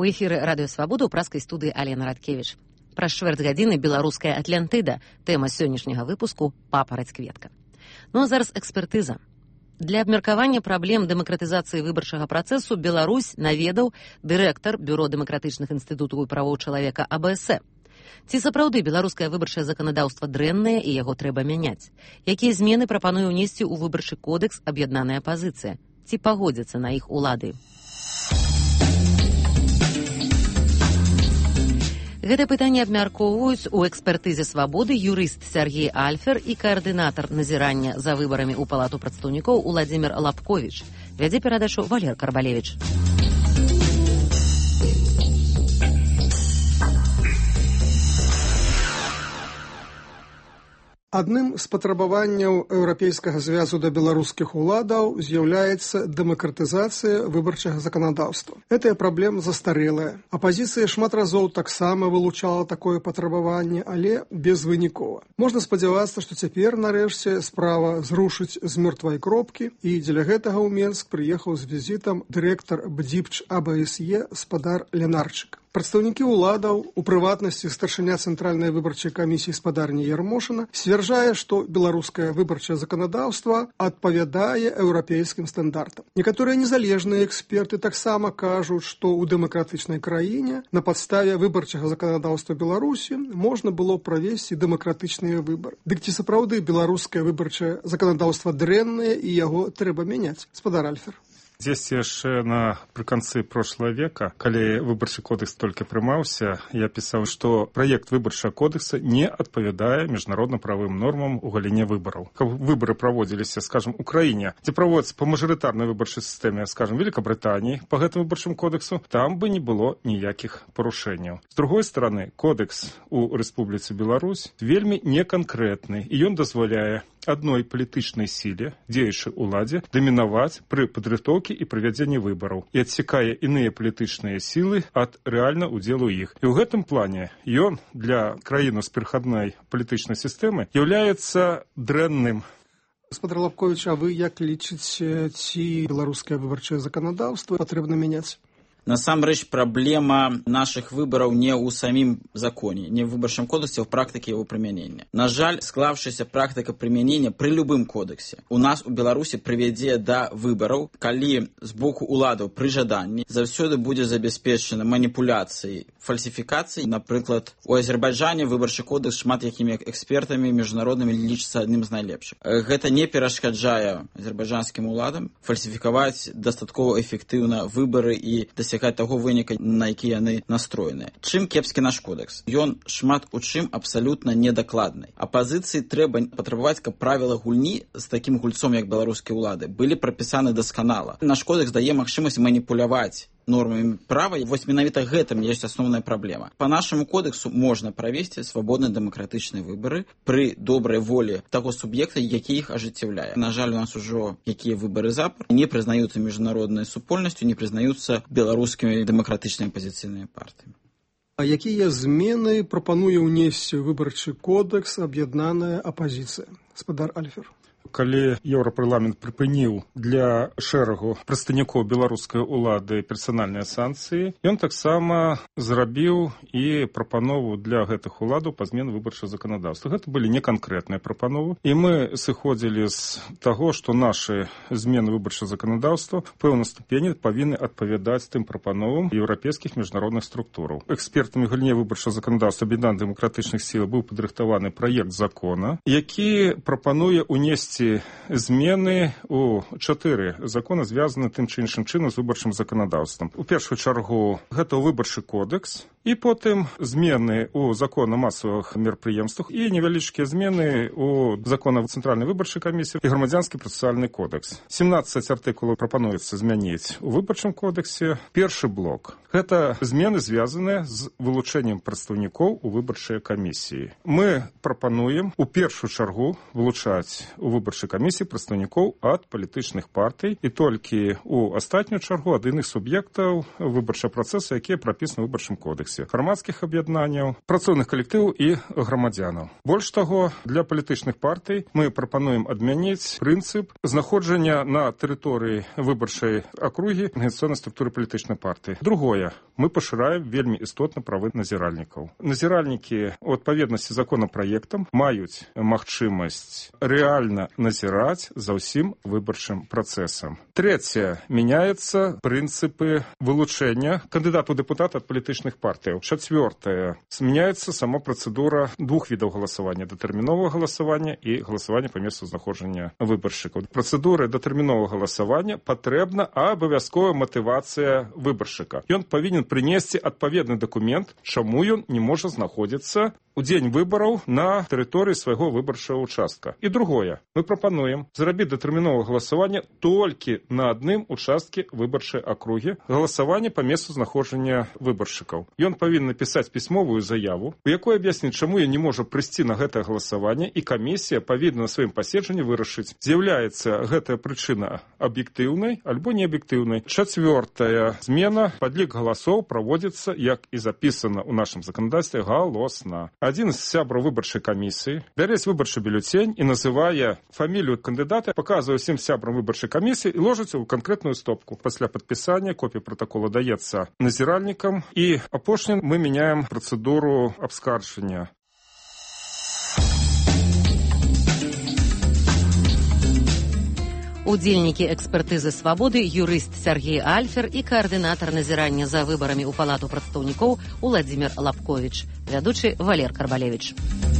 У эфіры радыёвабода ў праскай студыі Алена Радкевіч. Праз чвэрць гадзіны беларуская Атлантыда. Тэма сённяшняга выпуску папараць-кветка. Ну а зараз экспертыза. Для абмеркавання праблем дэмакратызацыі выбарчага працэсу Беларусь наведаў дырэктар Бюро дэмакратычных інстытутаў і правоў чалавека АБС. Ці сапраўды беларускае выбарчае заканадаўства дрэннае і яго трэба мяняць? Якія змены прапануе ўнесці ў выбарчы кодэкс аб'яднаная апазіцыя? Ці пагодзяцца на іх улады? Гэта пытанне абмяркоўваюць у экспертызе свабоды юрыст Сергей Альфер і каардынатар назірання за выбарамі ў палату прадстаўнікоў Уладзімір Лапковіч. Вядзе перадачу Валер Карбалевіч. Адным з патрабаванняў Еўрапейскага звязу да беларускіх уладаў з'яўляецца дэмакратызацыя выбарчага заканадаўства. Гэтая праблема застарэлая. Апазіцыя шмат разоў таксама вылучала такое патрабаванне, але безвынікова. Можна спадзявацца, што цяпер, нарэшце, справа зрушыць з мёртвай кропкі, і дзеля гэтага ў Менск прыехаў з візітам дырэктар БДІПЧ АБСЕ спадар Ленарчык. Прадстаўнікі ўладаў, у прыватнасці старшыня Цэнтральнай выбарчай камісіі спадарні Ярмошына, сцвярджае, што беларускае выбарчае заканадаўства адпавядае еўрапейскім стандартам. Некаторыя незалежныя эксперты таксама кажуць, што ў дэмакратычнай краіне на падставе выбарчага заканадаўства Беларусі можна было правесці дэмакратычныя выбары. Дык ці сапраўды беларускае выбарчае заканадаўства дрэннае і яго трэба мяняць? Спадар Альфер. Здесь яшчэ напрыканцы прошлого века, калі выбарчы кодекс толькі прымаўся, я пісаў, што праект выбарчага кодекса не адпавядае міжнародна-правым нормам у галіне выбараў. Каб выбары праводзіліся, скажем, у краіне, дзе праводзяцца па мажарытарнай выбарчай сістэме, скажем, Великабрытаніі, па гэтаму выбарчаму кодексу, там бы не было ніякіх парушэнняў. З другой стороны, кодекс у Рэспубліцы Беларусь вельмі неканкрэтны, і ён дазваляе адной палітычнай сіле, дзеючай уладзе, дамінаваць пры падрыхтоўкі і правядзенні выбараў і адсекае іныя палітычныя сілы ад рэальна удзелу іх. І ў гэтым плане ён для краіны з перахадной палітычнай сістэмы з'яўляецца дрэнным. Спадар Лапковіч, а вы як лічыце, ці беларускае выбарчае заканадаўства патрэбна мяняць? Насамрэч, праблема нашых выбараў не ў самім законе, не ў выбарчым кодексе, а ў практыке яго прымянення. На жаль, склаўшаяся практыка прымянення пры любым кодексе у нас у Беларусі прывядзе да выбараў, калі з боку уладаў пры жаданні заўсёды будзе забяспечана маніпуляцыяй, фальсіфікацыяй. Напрыклад, у Азербайджане выбарчы кодекс шмат якімі экспертамі міжнароднымі лічыцца адным з найлепшых. Гэта не перашкаджае азербайджанскім уладам фальсіфікаваць дастаткова эфектыўна выбары і дасягаць таго выніка, на які яны настроеныя. Чым кепскі наш кодекс? Ён шмат у чым абсалютна недакладны. Апазіцыі трэба патрабаваць, каб правіла гульні з такім гульцом, як беларускія ўлады, былі прапісаны дасканала. Наш кодекс дае магчымасць маніпуляваць нормамі права, і вось менавіта гэтым ёсць асноўная праблема. Па нашаму кодексу можна правесці свабодныя дэмакратычныя выбары пры добрай волі таго суб'екта, які іх ажыццяўляе. На жаль, у нас ужо якія выбары запар не прызнаюцца міжнароднай супольнасцю, не прызнаюцца беларускімі дэмакратычнымі апазіцыйнымі партыямі. А якія змены прапануе ўнесці выбарчы кодекс аб'яднаная апазіцыя? Спадар Альфер. Калі Еўрапарламент прыпыніў для шэрагу прадстаўнікоў беларускай улады персанальныя санкцыі, ён таксама зрабіў і прапанову для гэтых уладаў па змене выбарчага заканадаўства. Гэта былі неканкрэтныя прапановы, і мы сыходзілі з таго, што нашы змены выбарчага заканадаўства ў пэўнай ступені павінны адпавядаць тым прапановам еўрапейскіх міжнародных структураў. Экспертамі галіне выбарчага заканадаўства аб'яднаных дэмакратычных сіл быў падрыхтаваны праект закона, які прапануе ўнесці змены у 4 законы, звязаны тым ці іншым чынам з выбарчым заканадаўствам. У першую чаргу гэта выбарчы кодекс, і потым змены ў закон о масавых мерапрыемствах і невялічкія змены ў закон о Цэнтральнай выбарчай камісіі і грамадзянскі працэсуальны кодекс. 17 артыкулаў прапануецца змяніць у выбарчым кодексе. Першы блок – гэта змены, звязаныя з вылучэннем прадстаўнікоў у выбарчай камісіі. Мы прапануем у першую чаргу вылучаць у выбарчай выбарчай камісіі прадстаўнікоў ад палітычных партый і толькі у астатнюю чаргу ад іных суб'ектаў выбарчага працэсу, якія прапісаны ў выбарчым кодексе, грамадскіх аб'яднанняў, працоўных калектываў і грамадзянаў. Больш таго, для палітычных партый мы прапануем адмяніць прынцып знаходжання на тэрыторыі выбарчай акругі арганізацыйнай структуры палітычнай партыі. Другое, мы пашыраем вельмі істотна правы назіральнікаў. Назіральнікі у адпаведнасці з законапраектам маюць магчымасць рэальна назіраць за ўсім выбарчым працэсам. Трэцяе, мяняецца прынцыпы вылучэння кандыдатаў дэпутата ад палітычных партыяў. Чацвёртае, змяняецца сама працэдура двух відаў галасавання: датэрміновага галасавання і галасавання па месцу знаходжання выбаршчыкаў. Працэдуры датэрміновага галасавання патрэбна абавязковая матывацыя выбаршчыка. Ён павінен прынесці адпаведны дакумент, чаму ён не можа знаходзіцца у дзень выбараў на тэрыторыі свайго выбарчага участка. І другое, мы прапануем зрабіць датэрміновае галасаванне толькі на адным участке выбарчай акругі, галасаванне па месцу знаходжання выбаршчыкаў. Ён павінен напісаць пісьмовую заяву, у якой аб'ясніць, чаму ён не можа прыйсці на гэтае галасаванне, і камісія павінна на сваім паседжанні вырашыць, з'яўляецца гэтая прычына аб'ектыўнай альбо неаб'ектыўнай. Чацвёртая змена, падлік галасоў праводзіцца, як і запісана ў нашым заканадаўстве, галосна. Адзін з сябраў выбарчай камісіі бярэць выбарчы бюлетень і называе фамілію кандыдата, паказвае ўсім сябрам выбарчай камісіі і ложыцца ў канкрэтную стопку. Пасля падпісання копія пратакола даецца назіральнікам, і апошнім мы мяняем працэдуру абскарджання. Удзельнікі экспертызы «Свабоды» юрыст Сергей Альфер і каардынатар назірання за выбарамі ў палату прадстаўнікоў Уладзімір Лапковіч, вядучы Валер Карбалевіч.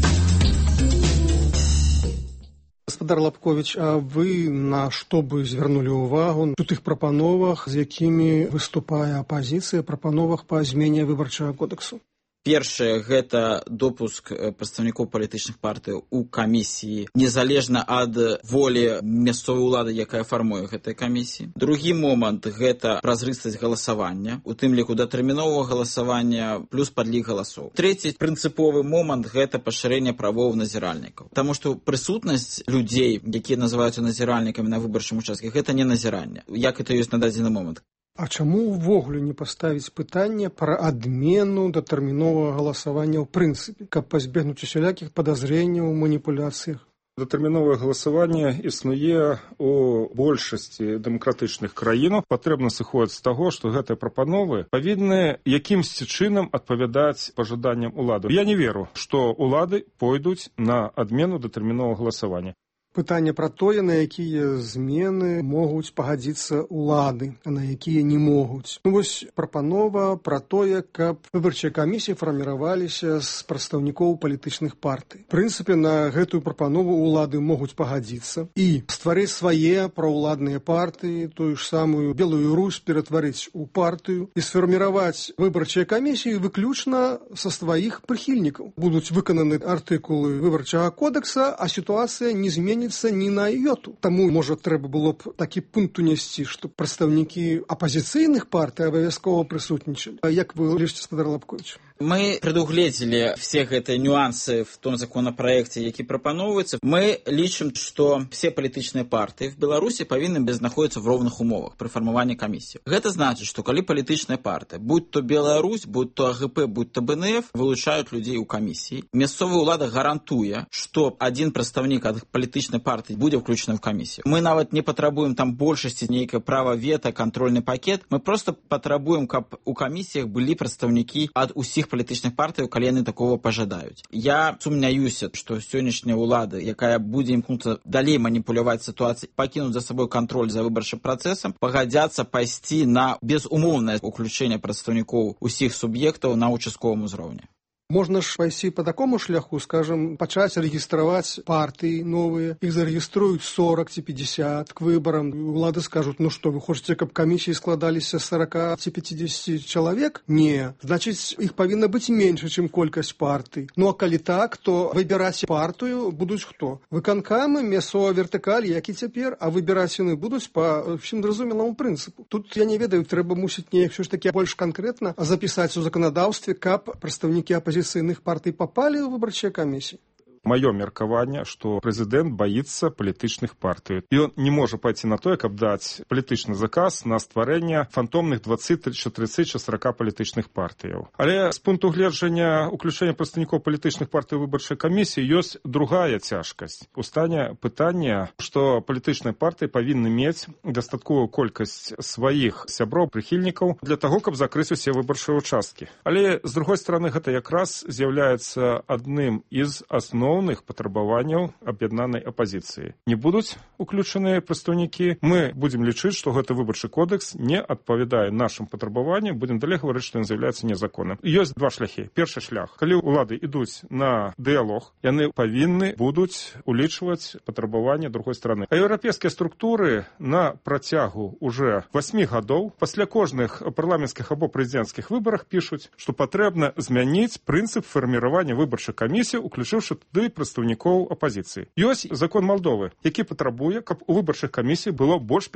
Гаспадар Лапковіч, а вы на што бы звярнулі ўвагу у тых прапановах, з якімі выступае апазіцыя, прапановах па змене выбарчага кодексу? Першае, гэта допуск прадстаўнікоў палітычных партый у камісіі, незалежна ад волі мясцовай улады, якая фармуе гэтай камісіі. Другі момант, гэта празрыстасць галасавання, у тым ліку датэрміновага галасавання плюс падлік галасоў. Трэці прынцыповы момант, гэта пашырэнне правоў назіральнікаў. Таму што прысутнасць людзей, якія называюцца назіральнікамі на выбарчым участке, гэта не назіранне, як это ёсць на дадзены момант. А чаму ўвогуле не паставіць пытанне пра адмену датэрміновага галасавання ў прынцыпе, каб пазбегнуць усялякіх падазрэнняў у маніпуляцыях? Датэрміновае галасаванне існуе у большасці дэмакратычных краінаў. Патрэбна сыходзіць з таго, што гэтыя прапановы павінны якімсьці чынам адпавядаць пажаданням улады. Я не веру, што улады пойдуць на адмену датэрміновага галасавання. Пытанне пра тое, на якія змены могуць пагадзіцца ўлады, а на якія не могуць. Вось прапанова пра тое, каб выбарчыя камісіі фарміраваліся з прадстаўнікоў палітычных партый. В прынцыпе, на гэтую прапанову ўлады могуць пагадзіцца і стварыць свае праўладныя партыі, тую ж самую Белую Русь ператварыць у партыю і сфарміраваць выбарчыя камісіі выключна са сваіх прыхільнікаў. Будуць выкананы артыкулы выбарчага кодекса, а сітуацыя не зменіцца ні на йоту. Таму, можа, трэба было б такі пункт унесці, што прадстаўнікі апазіцыйных партый абавязкова прысутнічалі. А як вы лічыце, гаспадар Лапковіч? Мы предугледзелі все гэтыя нюансы в том законопроекте, які прапановывается. Мы лічым, што все палітычныя партыі в Беларусі павінны знаходзіцца в роўных умовах пры фармаванні камісіі. Гэта значыць, што калі палітычная партыя, будь то Беларусь, будь то АГП, будь то БНФ, вылучаюць людзей у камісіі, мясцовая ўлада гарантуе, што адзін прадстаўнік ад палітычнай партыі будзе ўключаны в камісію. Мы нават не патрабуем там большасці нейкае права вета, кантрольны пакет. Мы просто патрабуем, каб у камісіях былі прадстаўнікі ад усіх палітычных партый, калі яны такого пажадаюць. Я сумняюся, што сённяшняя ўлада, якая будзе імкнуцца далей маніпуляваць сітуацыяй, пакінуць за сабой кантроль за выбарчым працэсам, пагадзяцца пайсці на безумоўнае ўключэнне прадстаўнікоў усіх суб'ектаў на участковым узроўні. Можна ж пайсці по такому шляху, скажем, пачаць рэгістраваць партыі новыя, іх зарэгіструюць 40 ці 50 к выбарам. Улады скажуць, ну што, вы хочаце, каб камісіі складаліся 40 ці 50 чалавек? Не. Значыць, іх павінна быць менш, чым колькасць партый. Ну а калі так, то выбіраць партыю будуць хто? Выканкамы, мясцовая вертыкаль, як і цяпер, а выбіраць яны будуць па ўсім зразумеламу прынцыпу. Тут, я не ведаю, трэба мусіць неяк ўсё ж такі больш канкрэтна запісаць у заканадаўстве, каб прадстаўнікі апазіцыйных партый попали в выбарчыя камісіі? Маё меркаванне, што прэзідэнт баіцца палітычных партый. Ён не можа пайти на тое, каб даць палітычны заказ на стварэнне фантомных 20, 30 чи 40 палітычных партыяў. Але з пункту гледжання уключэння прадстаўнікоў палітычных партый выбарчай камісіі ёсць другая цяжкасць. Устане пытання, што палітычныя партыі павінны мець дастатковую колькасць сваіх сяброў, прыхільнікаў для таго, каб закрыць усе выбарчыя участкі. Але, з другой стороны, гэта якраз з'яўляецца адным з асноўных патрабаванняў аб'яднанай апазіцыі. Не будуць уключаныя прадстаўнікі, мы будзем лічыць, што гэты выбарчы кодекс не адпавядае нашым патрабаванням, будзем далей гаварыць, што ён з'яўляецца незаконным. Ёсць два шляхі. Першы шлях. Калі ўлады ідуць на дыялог, яны павінны будуць улічваць патрабаванні другой стороны. А еўрапейскія структуры на працягу уже 8 гадоў пасля кожных парламенцкіх або прэзідэнцкіх выбарах пішуць, што патрэбна змяніць прынцып фарміравання выбарчай камісіі, уключыўшы туды прадстаўнікоў апазіцыі. Ёсць закон Малдовы, які патрабуе, каб у выбарчых камісій было больш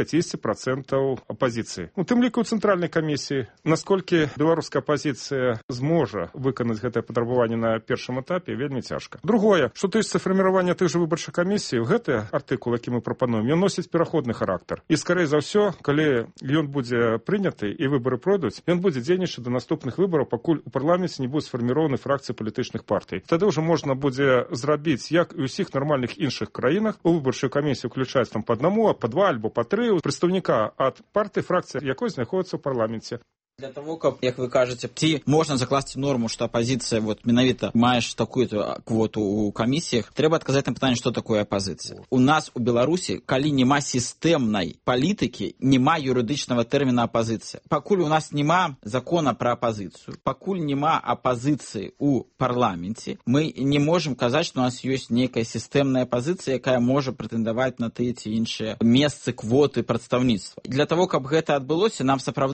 50% апазіцыі. У тым ліку ў цэнтральнай камісіі, насколькі беларуская апазіцыя зможа выканаць гэтае патрабаванне на першым этапе, вельмі цяжка. Другое, што тычыцца фарміравання тых жа выбарчых камісій, гэты артыкул, які мы прапануем, ён носіць пераходны характар. І скорей за ўсё, калі ён будзе прыняты і выбары пройдуць, ён будзе дзейнічаць да наступных выбараў, пакуль у парламенце не будуць сфарміраваны фракцыі палітычных партый. Тады ўжо можна будзе зрабіць, як і ў усіх нармальных іншых краінах, у выбарчую камісію уключаць там па аднаму, па два альбо па тры прадстаўніка ад партыі, фракцыі, якой знаходзіцца ў парламенце. Для того, каб, як вы кажаце, ці можна закласці норму, што апазіцыя менавіта маеш такую-то квоту ў камісіях, трэба адказаць на пытанне, што такое апазіцыя. У нас у Беларусі, калі няма сістэмнай палітыкі, няма юрыдычнага тэрміна апазіцыя. Пакуль у нас няма закона пра апазіцыю, пакуль няма апазіцыі ў парламенце, мы не можам казаць, што у нас ёсць нейкая сістэмная апазіцыя, якая можа прэтэндаваць на тыя ці іншыя месцы, квоты, прадстаўніцтва. Для того, каб гэта адбылося, нам сапраўды